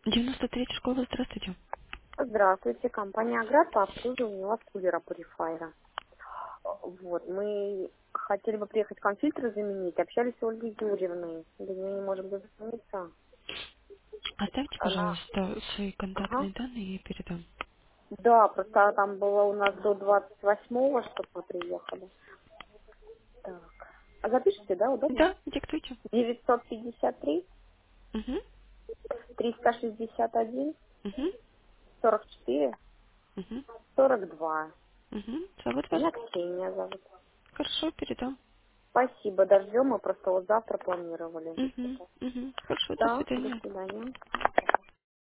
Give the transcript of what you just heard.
93-я школа, здравствуйте. Здравствуйте, компания «Аград» по обслуживанию у вас кулера Purifier. Вот, мы хотели бы приехать фильтры заменить, общались с Ольгой Юрьевной, до нее не можем дозвониться. Оставьте, Она, пожалуйста, свои ага, контактные данные, я передам. да, просто там было у нас до 28-го, чтобы мы приехали. Так, а запишите, да, удобно? Да, диктуйте. 953 Угу, 361 угу, 44 угу, 42. угу. Зовут вас? Меня Ксения зовут. Хорошо, передам. Спасибо, дождем, мы просто вот завтра планировали. Угу, угу. Хорошо, до Да, до свидания. свидания.